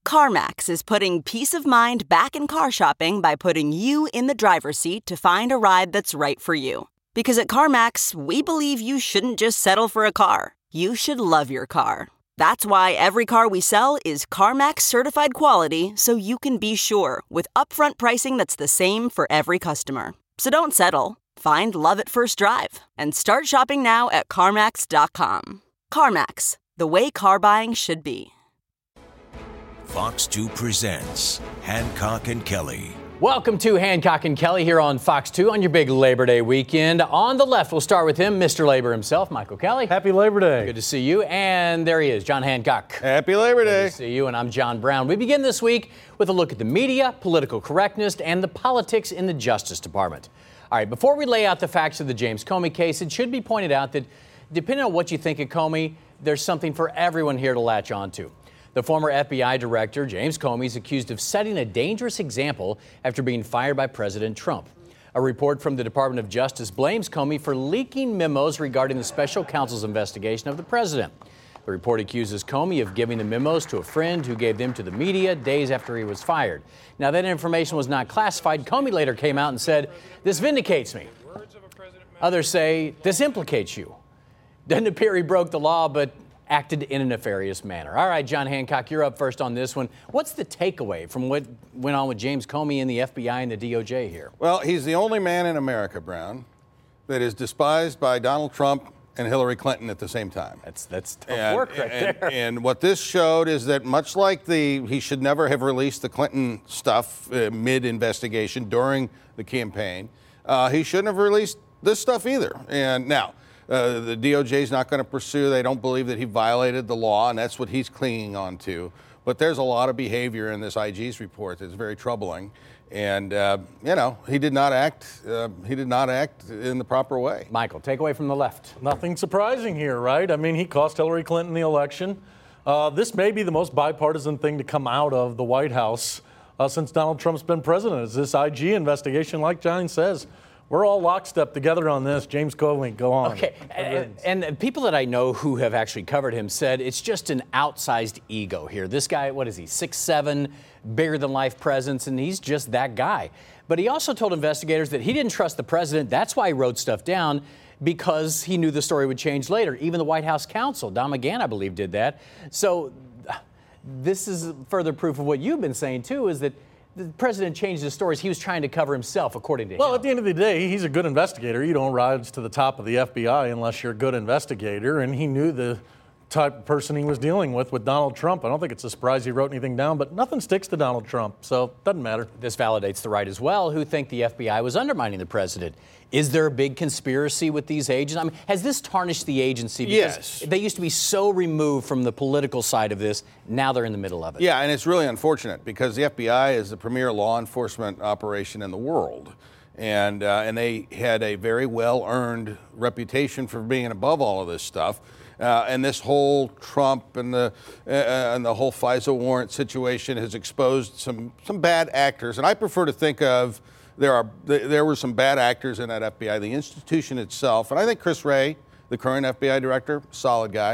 CarMax is putting peace of mind back in car shopping by putting you in the driver's seat to find a ride that's right for you. Because at CarMax, we believe you shouldn't just settle for a car. You should love your car. That's why every car we sell is CarMax certified quality, so you can be sure with upfront pricing that's the same for every customer. So don't settle. Find love at first drive and start shopping now at CarMax.com. CarMax, the way car buying should be. Fox 2 presents Hancock and Kelly. Welcome to Hancock and Kelly here on Fox 2 on your big Labor Day weekend. On the left, we'll start with him, Mr. Labor himself, Michael Kelly. Happy Labor Day. Good to see you. And there he is, John Hancock. Happy Labor Day. Good to see you, and I'm John Brown. We begin this week with a look at the media, political correctness, and the politics in the Justice Department. All right, before we lay out the facts of the James Comey case, it should be pointed out that depending on what you think of Comey, there's something for everyone here to latch on to. The former FBI director, James Comey, is accused of setting a dangerous example after being fired by President Trump. A report from the Department of Justice blames Comey for leaking memos regarding the special counsel's investigation of the president. The report accuses Comey of giving the memos to a friend who gave them to the media days after he was fired. Now, that information was not classified. Comey later came out and said, "This vindicates me." Others say, "This implicates you." Doesn't appear he broke the law, but acted in a nefarious manner. All right, John Hancock, you're up first on this one. What's the takeaway from what went on with James Comey and the FBI and the DOJ here? Well, he's the only man in America, Brown, that is despised by Donald Trump and Hillary Clinton at the same time. That's tough work right there. And what this showed is that much like he should never have released the Clinton stuff mid-investigation during the campaign, he shouldn't have released this stuff either. And now, the DOJ is not going to pursue. They don't believe that he violated the law, and that's what he's clinging on to. But there's a lot of behavior in this IG's report that's very troubling. And, he did not act. He did not act in the proper way. Michael, take away from the left. Nothing surprising here, right? I mean, he cost Hillary Clinton the election. This may be the most bipartisan thing to come out of the White House since Donald Trump's been president. Is this IG investigation, like John says. We're all lockstep together on this. James Comey, go on. Okay, and people that I know who have actually covered him said it's just an outsized ego here. This guy, what is he, 6'7", bigger-than-life presence, and he's just that guy. But he also told investigators that he didn't trust the president. That's why he wrote stuff down, because he knew the story would change later. Even the White House counsel, Don McGahn, I believe, did that. So this is further proof of what you've been saying, too, is that the president changed his stories. He was trying to cover himself, according to him. Well, at the end of the day, he's a good investigator. You don't rise to the top of the FBI unless you're a good investigator, and he knew the type of person he was dealing with Donald Trump. I don't think it's a surprise he wrote anything down, but nothing sticks to Donald Trump, so it doesn't matter. This validates the right as well, who think the FBI was undermining the president. Is there a big conspiracy with these agents? I mean, has this tarnished the agency? Because yes. They used to be so removed from the political side of this. Now they're in the middle of it. Yeah, and it's really unfortunate because the FBI is the premier law enforcement operation in the world. And they had a very well-earned reputation for being above all of this stuff. And this whole Trump and the whole FISA warrant situation has exposed some bad actors. And I prefer to think of there were some bad actors in that FBI, the institution itself. And I think Chris Wray, the current FBI director, solid guy.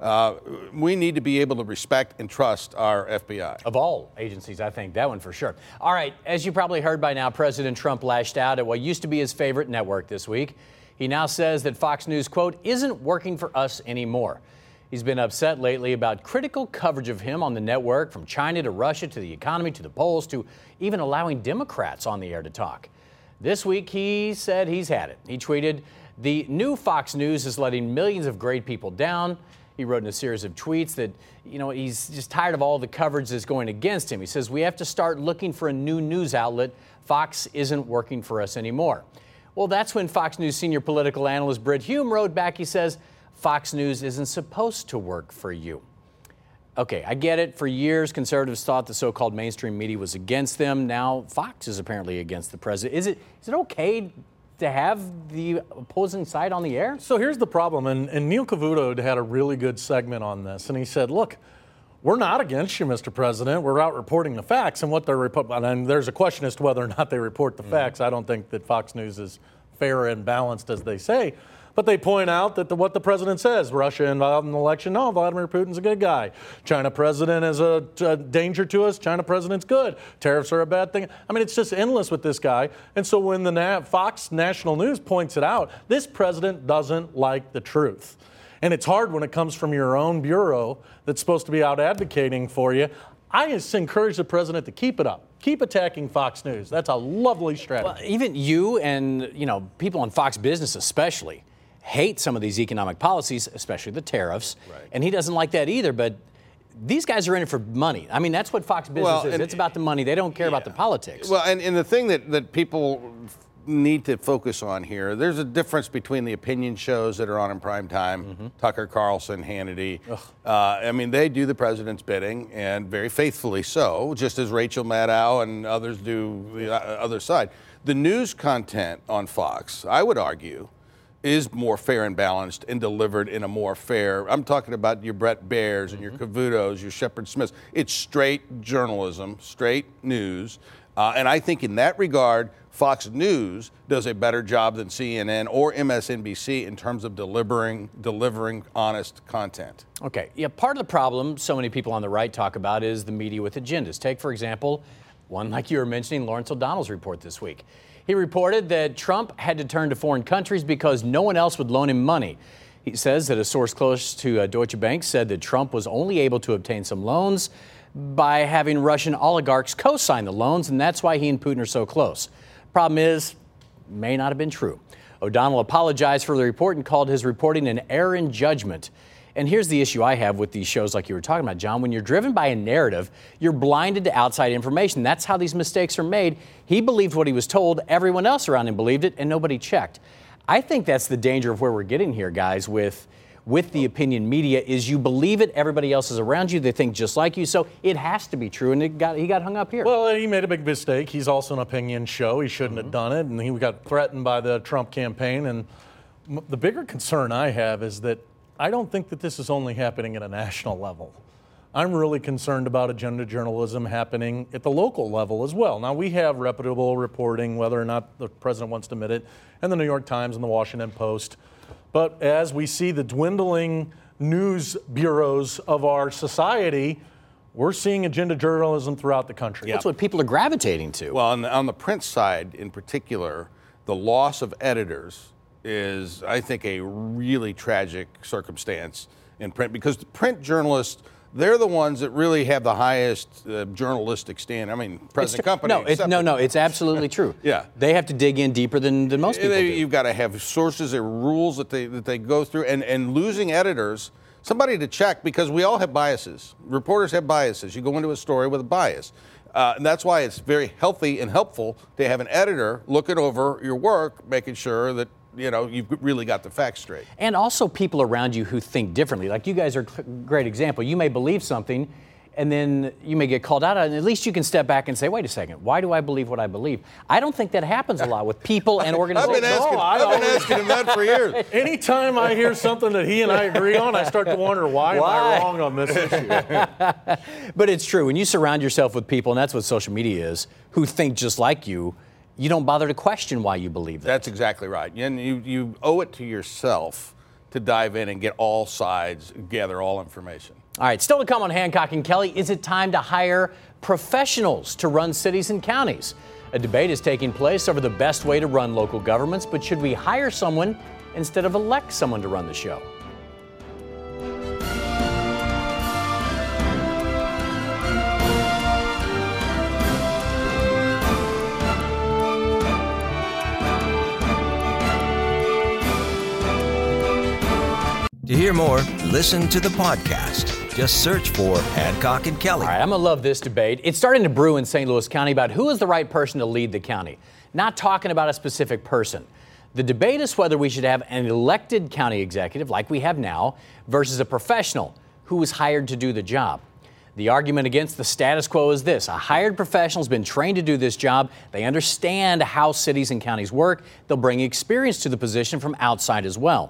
We need to be able to respect and trust our FBI. Of all agencies, I think that one for sure. All right, as you probably heard by now, President Trump lashed out at what used to be his favorite network this week. He now says that Fox News, quote, isn't working for us anymore. He's been upset lately about critical coverage of him on the network, from China to Russia to the economy to the polls to even allowing Democrats on the air to talk. This week, he said he's had it. He tweeted, "The new Fox News is letting millions of great people down." He wrote in a series of tweets that, he's just tired of all the coverage that's going against him. He says, "We have to start looking for a new news outlet. Fox isn't working for us anymore." Well, that's when Fox News senior political analyst Brit Hume wrote back. He says, "Fox News isn't supposed to work for you." Okay, I get it. For years, conservatives thought the so-called mainstream media was against them. Now, Fox is apparently against the president. Is it okay to have the opposing side on the air? So here's the problem, and Neil Cavuto had a really good segment on this, and he said, look, we're not against you, Mr. President. We're out reporting the facts, and what they're reporting. And there's a question as to whether or not they report the facts. I don't think that Fox News is fair and balanced as they say. But they point out that what the president says, Russia involved in the election, no, Vladimir Putin's a good guy. China president is a danger to us. China president's good. Tariffs are a bad thing. I mean, it's just endless with this guy. And so when the Fox National News points it out, this president doesn't like the truth. And it's hard when it comes from your own bureau that's supposed to be out advocating for you. I just encourage the president to keep it up. Keep attacking Fox News. That's a lovely strategy. Well, even you and, people on Fox Business especially hate some of these economic policies, especially the tariffs. Right. And he doesn't like that either, but these guys are in it for money. I mean, that's what Fox Business is. It's about the money. They don't care about the politics. Well, and the thing that people need to focus on here, there's a difference between the opinion shows that are on in prime time, Tucker Carlson, Hannity. I mean, they do the president's bidding, and very faithfully so, just as Rachel Maddow and others do the other side. The news content on Fox, I would argue, is more fair and balanced and delivered in a more fair, I'm talking about your Brett Baiers and your Cavutos, your Shepard Smiths. It's straight journalism, straight news. And I think in that regard, Fox News does a better job than CNN or MSNBC in terms of delivering honest content. Okay. Yeah, part of the problem so many people on the right talk about is the media with agendas. Take, for example, one like you were mentioning, Lawrence O'Donnell's report this week. He reported that Trump had to turn to foreign countries because no one else would loan him money. He says that a source close to Deutsche Bank said that Trump was only able to obtain some loans by having Russian oligarchs co-sign the loans, and that's why he and Putin are so close. Problem is, may not have been true. O'Donnell apologized for the report and called his reporting an error in judgment. And here's the issue I have with these shows like you were talking about, John. When you're driven by a narrative, you're blinded to outside information. That's how these mistakes are made. He believed what he was told. Everyone else around him believed it, and nobody checked. I think that's the danger of where we're getting here, guys, with the opinion media, is you believe it, everybody else is around you, they think just like you, so it has to be true, and he got hung up here. Well, he made a big mistake. He's also an opinion show. He shouldn't have done it, and he got threatened by the Trump campaign. And the bigger concern I have is that I don't think that this is only happening at a national level. I'm really concerned about agenda journalism happening at the local level as well. Now, we have reputable reporting, whether or not the president wants to admit it, and the New York Times and the Washington Post. But as we see the dwindling news bureaus of our society, we're seeing agenda journalism throughout the country. That's what people are gravitating to. Well, on the print side in particular, the loss of editors is, I think, a really tragic circumstance in print, because the print journalists, they're the ones that really have the highest journalistic stand. I mean, present company. No, it's absolutely true. Yeah. They have to dig in deeper than most people do. You've got to have sources or rules that they go through, and losing editors, somebody to check, because we all have biases. Reporters have biases. You go into a story with a bias. And that's why it's very healthy and helpful to have an editor looking over your work, making sure that you've really got the facts straight. And also people around you who think differently. Like you guys are a great example. You may believe something, and then you may get called out on it, and at least you can step back and say, wait a second, why do I believe what I believe? I don't think that happens a lot with people and organizations. I've been asking him that for years. Anytime I hear something that he and I agree on, I start to wonder, why am I wrong on this issue? But it's true. When you surround yourself with people, and that's what social media is, who think just like you, you don't bother to question why you believe that. That's exactly right. And you owe it to yourself to dive in and get all sides, gather all information. All right, still to come on Hancock and Kelly, is it time to hire professionals to run cities and counties? A debate is taking place over the best way to run local governments, but should we hire someone instead of elect someone to run the show? To hear more, listen to the podcast. Just search for Hancock and Kelly. All right, I'm going to love this debate. It's starting to brew in St. Louis County about who is the right person to lead the county. Not talking about a specific person. The debate is whether we should have an elected county executive like we have now versus a professional who was hired to do the job. The argument against the status quo is this. A hired professional has been trained to do this job. They understand how cities and counties work. They'll bring experience to the position from outside as well.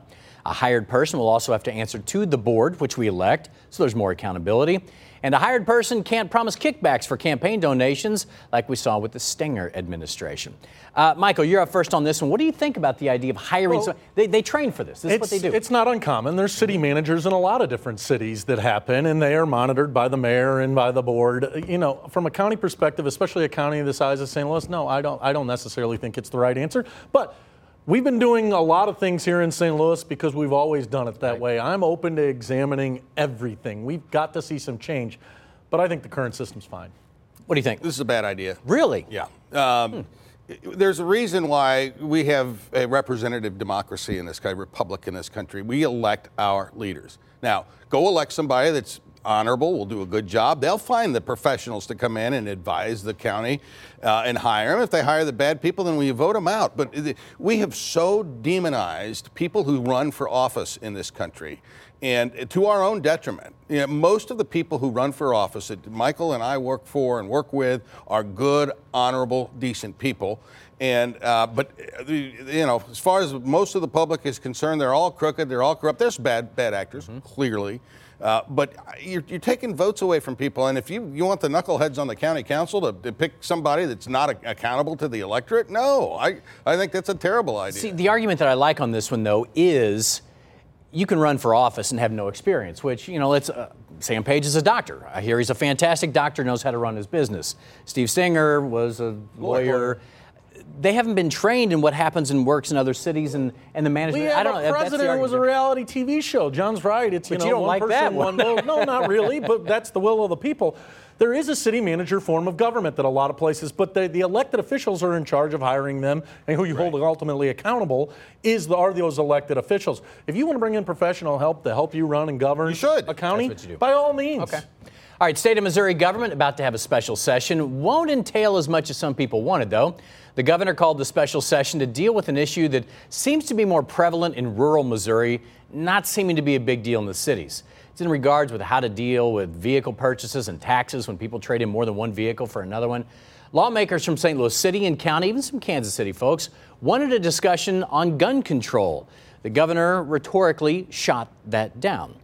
A hired person will also have to answer to the board, which we elect, so there's more accountability. And a hired person can't promise kickbacks for campaign donations like we saw with the Stenger administration. Michael, you're up first on this one. What do you think about the idea of hiring? They train for this. This is what they do. It's not uncommon. There's city managers in a lot of different cities that happen, and they are monitored by the mayor and by the board. You know, from a county perspective, especially a county the size of St. Louis, no, I don't necessarily think it's the right answer. But we've been doing a lot of things here in St. Louis because we've always done it that way. I'm open to examining everything. We've got to see some change, but I think the current system's fine. What do you think? This is a bad idea. Really? Yeah. There's a reason why we have a representative democracy in this country, republic in this country. We elect our leaders. Now, go elect somebody that's honorable, will do a good job. They'll find the professionals to come in and advise the county and hire them. If they hire the bad people, then we vote them out. But we have so demonized people who run for office in this country, and to our own detriment. You know, most of the people who run for office that Michael and I work for and work with are good, honorable, decent people. And but you know, as far as most of the public is concerned, they're all crooked, they're all corrupt. There's bad actors, clearly. But you're taking votes away from people, and if you want the knuckleheads on the county council to pick somebody that's not accountable to the electorate, no, I think that's a terrible idea. See, the argument that I like on this one, though, is you can run for office and have no experience, which, you know, let's Sam Page is a doctor. I hear he's a fantastic doctor, knows how to run his business. Steve Stenger was a lawyer. They haven't been trained in what happens and works in other cities and the management. I don't know. President was a reality TV show. John's right. It's, but you don't one like person, that one vote. No, not really, but that's the will of the people. There is a city manager form of government that a lot of places, but the elected officials are in charge of hiring them, and who you hold ultimately accountable are those elected officials. If you want to bring in professional help to help you run and govern a county, by all means. Okay. All right, state of Missouri government about to have a special session. Won't entail as much as some people wanted, though. The governor called the special session to deal with an issue that seems to be more prevalent in rural Missouri, not seeming to be a big deal in the cities. It's in regards with how to deal with vehicle purchases and taxes when people trade in more than one vehicle for another one. Lawmakers from St. Louis City and County, even some Kansas City folks, wanted a discussion on gun control. The governor rhetorically shot that down.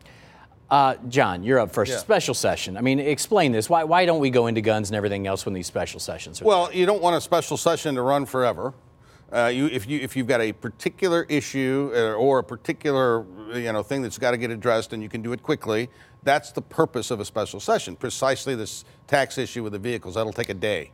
John, you're up first. Yeah. Special session. I mean, explain this. Why don't we go into guns and everything else when these special sessions are? Well, you don't want a special session to run forever. If you've got a particular issue or a particular thing that's got to get addressed and you can do it quickly, that's the purpose of a special session. Precisely this tax issue with the vehicles, that'll take a day.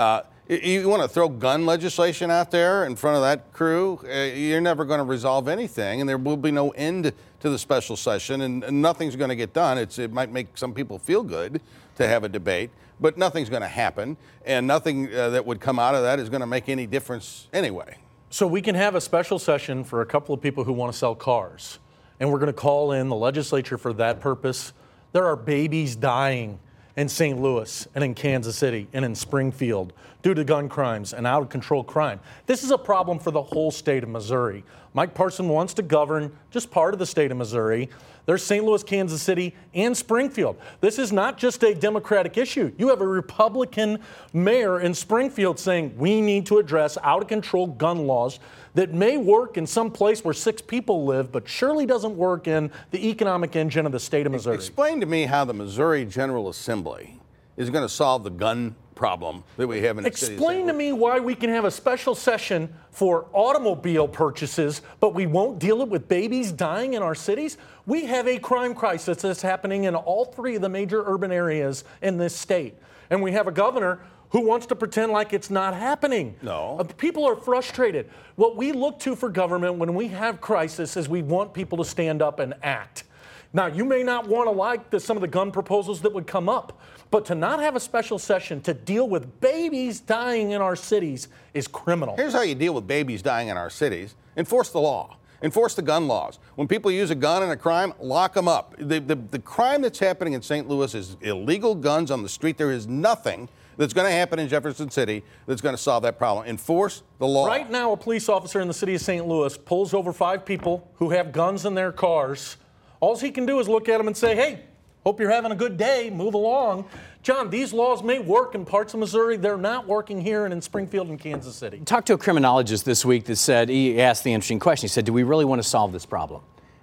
You want to throw gun legislation out there in front of that crew, you're never going to resolve anything, and there will be no end to the special session, and nothing's going to get done. It might make some people feel good to have a debate, but nothing's going to happen, and nothing that would come out of that is going to make any difference anyway. So we can have a special session for a couple of people who want to sell cars, and we're going to call in the legislature for that purpose. There are babies dying in St. Louis and in Kansas City and in Springfield due to gun crimes and out-of-control crime. This is a problem for the whole state of Missouri. Mike Parson wants to govern just part of the state of Missouri. There's St. Louis, Kansas City, and Springfield. This is not just a Democratic issue. You have a Republican mayor in Springfield saying we need to address out-of-control gun laws that may work in some place where 6 people live, but surely doesn't work in the economic engine of the state of Missouri. Explain to me how the Missouri General Assembly is going to solve the gun problem that we have in the city. Explain to me why we can have a special session for automobile purchases, but we won't deal it with babies dying in our cities. We have a crime crisis that's happening in all 3 of the major urban areas in this state. And we have a governor who wants to pretend like it's not happening. No. People are frustrated. What we look to for government when we have crisis is we want people to stand up and act. Now, you may not want to like some of the gun proposals that would come up, but to not have a special session to deal with babies dying in our cities is criminal. Here's how you deal with babies dying in our cities. Enforce the law. Enforce the gun laws. When people use a gun in a crime, lock them up. The crime that's happening in St. Louis is illegal guns on the street. There is nothing that's going to happen in Jefferson City that's going to solve that problem. Enforce the law. Right now, a police officer in the city of St. Louis pulls over 5 people who have guns in their cars. All he can do is look at them and say, hey, hope you're having a good day, move along. John, these laws may work in parts of Missouri. They're not working here and in Springfield and Kansas City. Talked to a criminologist this week that said, he asked the interesting question. He said, do we really want to solve this problem?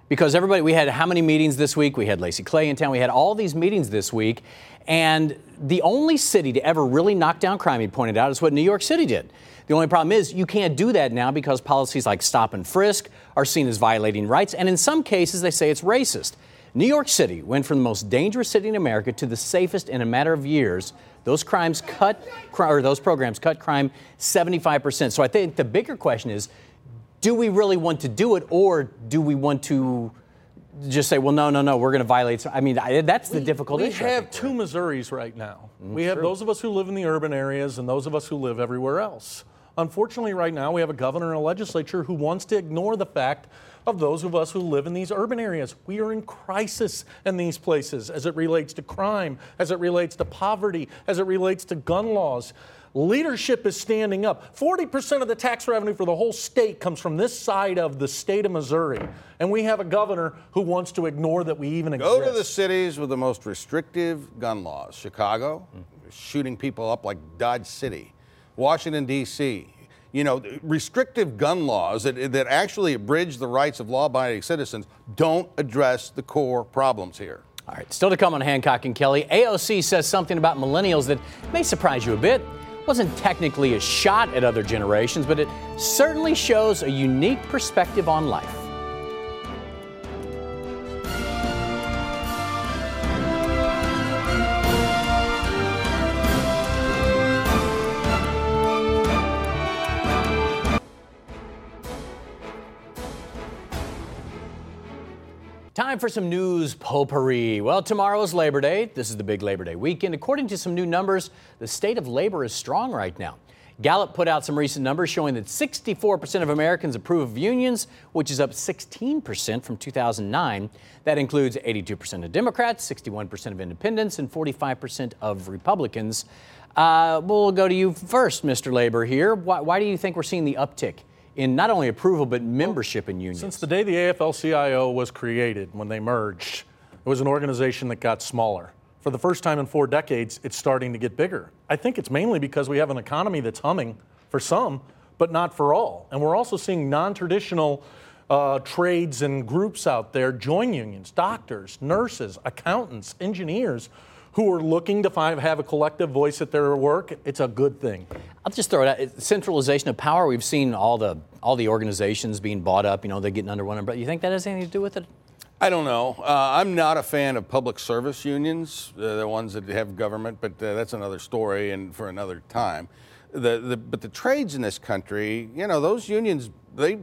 Because we had how many meetings this week? We had Lacey Clay in town. We had all these meetings this week. And the only city to ever really knock down crime, he pointed out, is what New York City did. The only problem is you can't do that now because policies like stop and frisk are seen as violating rights. And in some cases, they say it's racist. New York City went from the most dangerous city in America to the safest in a matter of years. Those programs cut crime 75%. So I think the bigger question is, do we really want to do it, or do we want to just say, well, no, we're going to violate? I mean, that's the difficult issue. We have two Missouris right now. We have those of us who live in the urban areas and those of us who live everywhere else. Unfortunately, right now, we have a governor and a legislature who wants to ignore the fact of those of us who live in these urban areas. We are in crisis in these places as it relates to crime, as it relates to poverty, as it relates to gun laws. Leadership is standing up. 40% of the tax revenue for the whole state comes from this side of the state of Missouri. And we have a governor who wants to ignore that we even exist. Go to the cities with the most restrictive gun laws. Chicago, shooting people up like Dodge City. Washington, D.C., restrictive gun laws that actually abridge the rights of law-abiding citizens don't address the core problems here. All right, still to come on Hancock and Kelly. AOC says something about millennials that may surprise you a bit. Wasn't technically a shot at other generations, but it certainly shows a unique perspective on life. Time for some news potpourri. Well, tomorrow is Labor Day. This is the big Labor Day weekend. According to some new numbers, the state of labor is strong right now. Gallup put out some recent numbers showing that 64% of Americans approve of unions, which is up 16% from 2009. That includes 82% of Democrats, 61% of independents, and 45% of Republicans. We'll go to you first, Mr. Labor here. Why do you think we're seeing the uptick in not only approval, but membership in unions? Since the day the AFL-CIO was created, when they merged, it was an organization that got smaller. For the first time in 4 decades, it's starting to get bigger. I think it's mainly because we have an economy that's humming for some, but not for all. And we're also seeing non-traditional trades and groups out there join unions, doctors, nurses, accountants, engineers, who are looking to have a collective voice at their work. It's a good thing. I'll just throw it out. Centralization of power. We've seen all the organizations being bought up. They're getting under one umbrella. You think that has anything to do with it? I don't know. I'm not a fan of public service unions, the ones that have government, but that's another story and for another time. But the trades in this country, those unions, they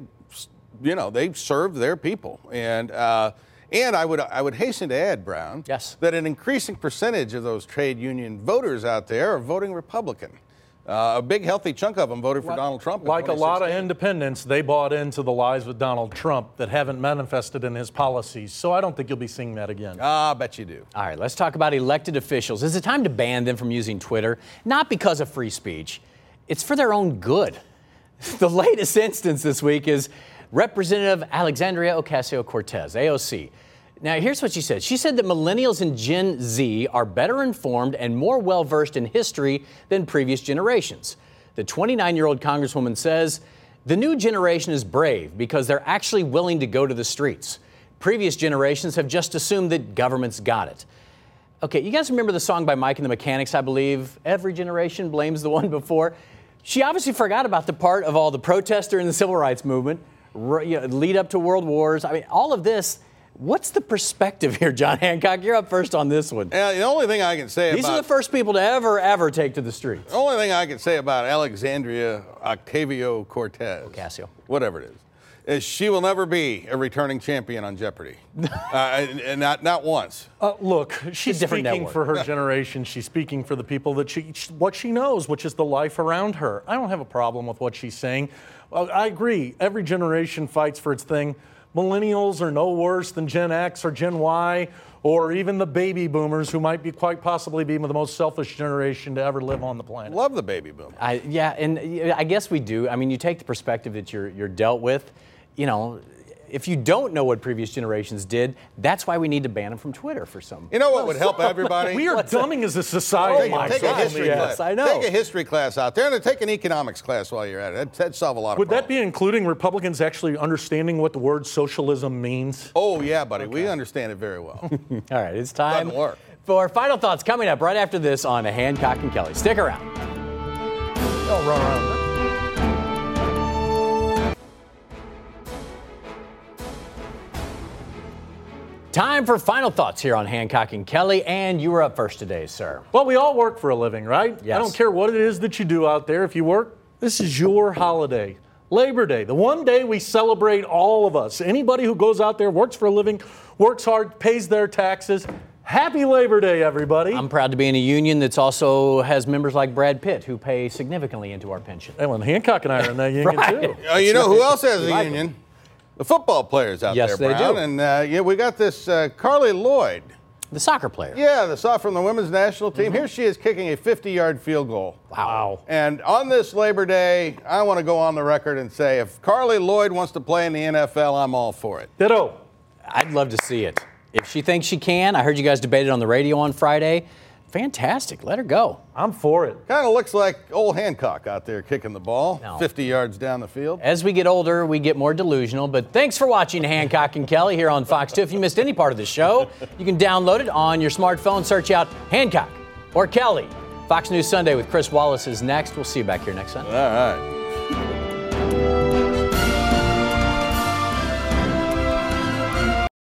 serve their people. And I would hasten to add, Brown, yes, that an increasing percentage of those trade union voters out there are voting Republican. A big, healthy chunk of them voted for Donald Trump. Like a lot of independents, they bought into the lies with Donald Trump that haven't manifested in his policies. So I don't think you'll be seeing that again. I bet you do. All right, let's talk about elected officials. Is it time to ban them from using Twitter? Not because of free speech. It's for their own good. The latest instance this week is Representative Alexandria Ocasio-Cortez, AOC. Now, here's what she said. She said that millennials and Gen Z are better informed and more well-versed in history than previous generations. The 29-year-old Congresswoman says the new generation is brave because they're actually willing to go to the streets. Previous generations have just assumed that government's got it. Okay, you guys remember the song by Mike and the Mechanics, I believe? Every generation blames the one before. She obviously forgot about the part of all the protester in the civil rights movement, lead up to world wars. I mean, all of this. What's the perspective here, John Hancock? You're up first on this one. The only thing I can say These are the first people to ever take to the streets. The only thing I can say about Alexandria Ocasio-Cortez, whatever it is she will never be a returning champion on Jeopardy. And not once. Look, she's speaking for her generation. She's speaking for the people that what she knows, which is the life around her. I don't have a problem with what she's saying. I agree. Every generation fights for its thing. Millennials are no worse than Gen X or Gen Y or even the baby boomers, who might be quite possibly be the most selfish generation to ever live on the planet. Love the baby boomers. And I guess we do. I mean, you take the perspective that you're dealt with. if you don't know what previous generations did, that's why we need to ban them from Twitter for some. You know what would help everybody? We are dumbing as a society. Take a history class. Yes, I know. Take a history class out there, and take an economics class while you're at it. That'd solve a lot of Would problems. that be including Republicans actually understanding what the word socialism means? Oh, yeah, buddy. We understand it very well. All right, it's time Doesn't work. for final thoughts coming up right after this on Hancock and Kelly. Stick around. Oh, run around. Time for final thoughts here on Hancock and Kelly, and you were up first today, sir. Well, we all work for a living, right? Yes. I don't care what it is that you do out there. If you work, this is your holiday. Labor Day, the one day we celebrate all of us. Anybody who goes out there, works for a living, works hard, pays their taxes. Happy Labor Day, everybody. I'm proud to be in a union that also has members like Brad Pitt who pay significantly into our pension. Ellen Hancock and I are in that union, Right. too. You know who else has a union? The football players out Yes, there, they Brown. do. And we got this Carly Lloyd. The soccer player. Yeah, from the women's national team. Here she is kicking a 50-yard field goal. Wow. And on this Labor Day, I want to go on the record and say if Carly Lloyd wants to play in the NFL, I'm all for it. Ditto. I'd love to see it. If she thinks she can, I heard you guys debated on the radio on Friday. Fantastic. Let her go. I'm for it. Kind of looks like old Hancock out there kicking the ball No. 50 yards down the field. As we get older, we get more delusional. But thanks for watching Hancock and Kelly here on Fox 2. If you missed any part of the show, you can download it on your smartphone. Search out Hancock or Kelly. Fox News Sunday with Chris Wallace is next. We'll see you back here next Sunday. All right.